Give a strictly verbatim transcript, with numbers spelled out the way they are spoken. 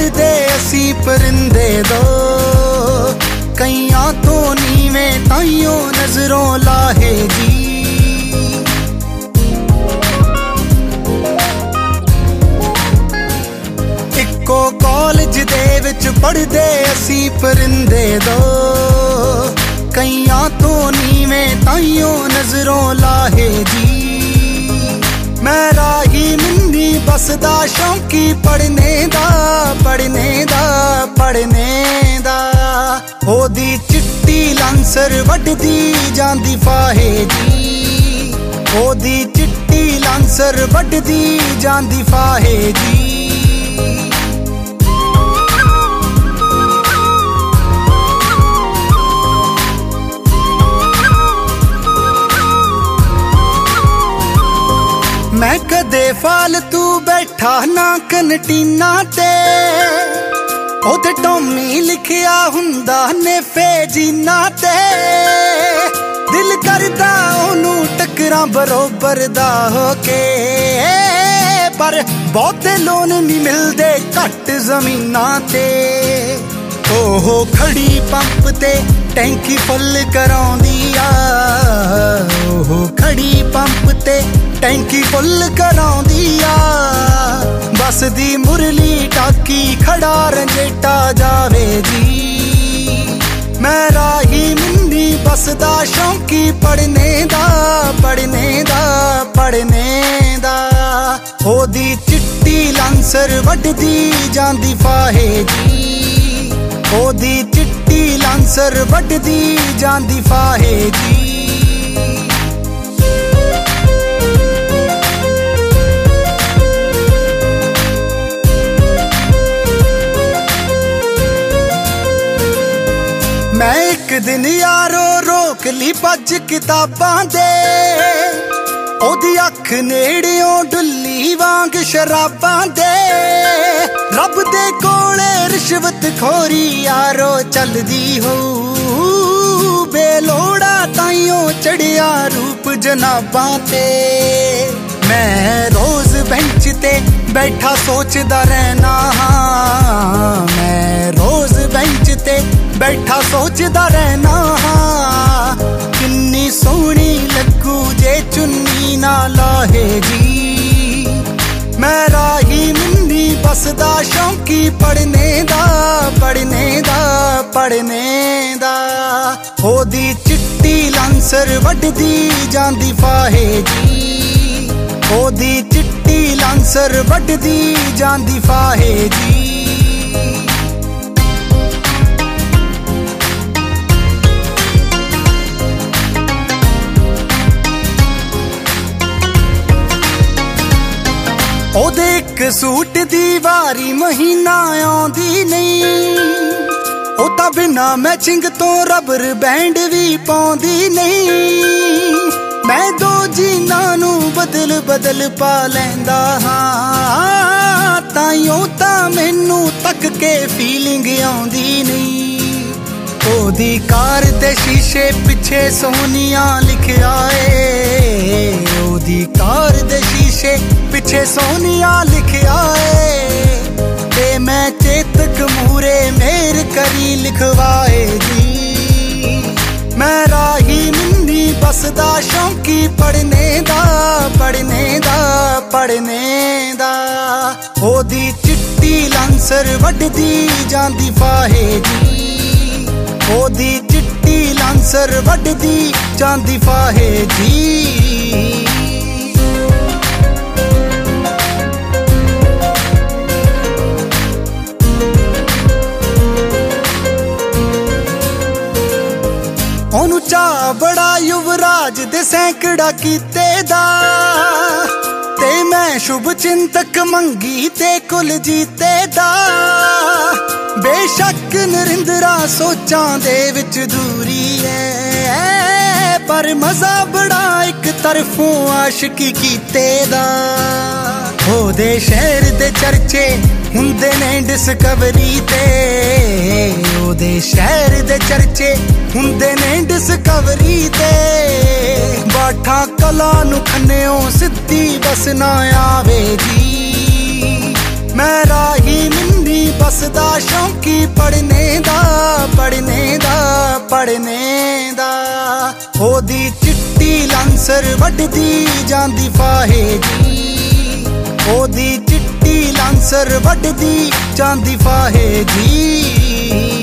पढ़दे असी परिंदे दो कईयां तो नीवें ताइयों नजरों लाहे जी। इक्को कॉलेज दे विच पढ़दे असी परिंदे दो कईयां तो नीवें ताइयों नजरों लाहे जी। मैं राही मिन्नी बसदा शौकी पढ़ने दा पढ़ने दा पढ़ने दा। ओदी चिट्टी लांसर वड्डदी जांदी फाहे जी। ओदी चिट्टी लांसर वड्डदी जांदी फाहे जी। मैं कदे फालतू बैठा ना कनटीना ते ओते टॉमी लिखिया हुंदा ने फेजीना ते। दिल करदा ओनू टकरां बरोबर दा होके पर बहुते लोन नहीं मिलदे घट जमीना ते। ओहो खड़ी पंप ते टैंकी फुल कराउंदी आ। ओहो खड़ी पंप ते टैंकी फुल कराउंदी आ। बस दी मुरली टाकी खड़ा रंजेटा जावे जी। मैं राही मिन्नी बसदा शौकी पढ़ने दा पढ़ने दा पढ़ने दा। ओदी चिट्टी लांसर वड्डदी जांदी फाहे जी। ओदी चिट्टी लांसर वड्डदी जांदी फाहे जी। मैं एक दिन यारो रोक ली भज किताबां दे ओदी अख नेड़ियों डुल्ली वांग शराबां दे। रब दे कोले रिश्वत खोरी यारो चलदी हो बेलोड़ा ताइयों चढ़िया रूप जनाबां ते। मैं रोज बेंच ते बैठा सोचदा रहना हाँ। मैं रोज बेंच ते बैठा सोचदा रहना हाँ। किन्नी सोहनी लगू जे चुन्नी ना लाहे जी। मैं राही मिन्नी बसदा शौकी पढ़ने दा पढ़ने दा पढ़ने दा। ओदी चिट्टी लांसर वड्डदी जांदी फाहे जी। ओदी चिट्टी लांसर वड्डदी जांदी फाहे जी। ओदे इक सूट दी वारी महीना आउंदी नहीं। ओ तां बिना मैचिंग तो रबर बैंड भी पाउंदी नहीं। मैं दो जीना नू बदल बदल पा लैंदा हाँ। ताइयों तां मैनू तक के फीलिंग आउंदी नहीं। ओदी कार दे शीशे पिछे सोनिया लिखिया ए। ओदी कार दे शीशे पिछे सोनिया लिखिया ए। ते मैं चेतक मूरे मेर करी लिखवाए जी। मैं राही मिन्नी बसदा शौकी पढ़ने दा पढ़ने दा पढ़ने दा। ओदी चिट्टी लांसर वड्डदी जांदी फाहे जी। ओदी चिट्टी लांसर वड्डदी जांदी फाहे जी। ओनू चा बड़ा युवराज दे सैकड़ा कीते दा। ते मैं शुभ चिंतक मंगी ते कुल जीते दा। बेशक नरिंदरा सोचां दे विच दूरी है पर मजा बड़ा एक तरफों आशिकी कीते दा। ओदे शहर दे चर्चे हुंदे ने डिस्कवरी ते। ओदे शहर दे चर्चे हुंदे ने डिस्कवरी ते। बाठा कला नू खन्नेओ सिद्धी बस ना आवे जी। मैं राही मिन्नी बसदा शौकी पढ़ने दा पढ़ने दा पढ़ने दा ओदी चिट्टी लांसर वड्डदी जांदी फाहे जी ओदी चिट्टी लांसर वड्डदी जांदी फाहे जी